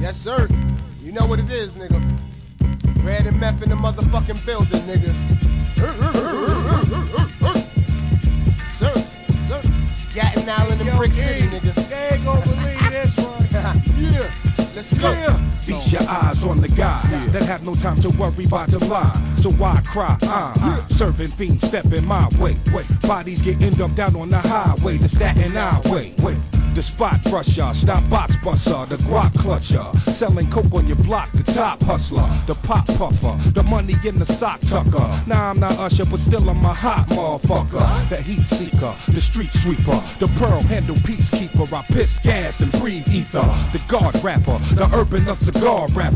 Yes, sir. You know what it is, nigga. Red and meth in the motherfucking building, nigga. Sir, sir. Gatton Island and Brick City, nigga. They ain't gonna believe this one. Yeah. Let's go. Yeah. Feast your eyes on the guys that have no time to worry about the lie. So why cry? Serving fiends stepping my way. Bodies getting dumped down on the highway, the Staten Highway. The spot crusher, stop box buster, the guac clutcher, selling coke on your block, the top hustler, the pop puffer, the money in the sock tucker. Nah, I'm not Usher, but still I'm a hot motherfucker. The heat seeker, the street sweeper, the pearl handle peacekeeper. I piss gas and breathe ether. The guard rapper, the urban, the cigar rapper.